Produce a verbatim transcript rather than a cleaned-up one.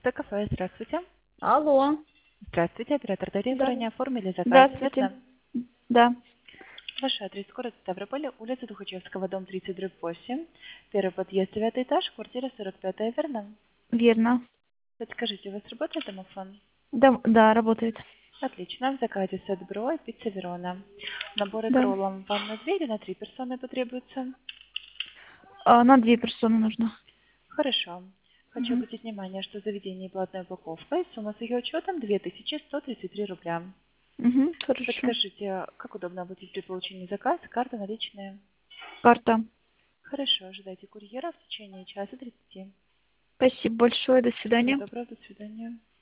Кафе, здравствуйте. Алло. Здравствуйте, оператор Дарья. Вы Да. ранее оформили заказ, Здравствуйте. верно? Да, Ваш адрес город Ставрополь, улица Тухачевского, дом тридцать, дробь восемь. Первый подъезд, девятый этаж, квартира сорок пятая, верно? верно. Подскажите, у вас работает домофон? Да, да, работает. Отлично. В заказе сет бро и пицца Верона. Наборы к Да. роллам вам на две или на три персоны потребуются? А, на две персоны нужно. Хорошо. Хочу Мгм. обратить внимание, что заведение платная упаковка, и сумма с ее учетом две тысячи сто тридцать три рубля. Угу, хорошо. Подскажите, как удобно оплатить при получении заказа? Карта, наличные? Карта. Хорошо, ожидайте курьера в течение часа тридцати. Спасибо большое. До Всего свидания. доброго, до свидания.